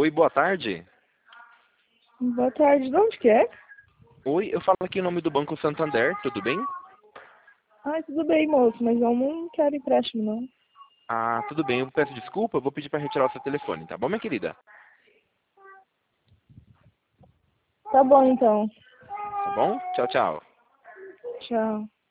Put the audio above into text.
Oi, boa tarde. Boa tarde, de onde que é? Oi, eu falo aqui em nome do Banco Santander, tudo bem? Ah, tudo bem, moço, mas eu não quero empréstimo, não. Ah, tudo bem, eu peço desculpa, eu vou pedir para retirar o seu telefone, tá bom, minha querida? Tá bom, então. Tá bom? Tchau, tchau. Tchau.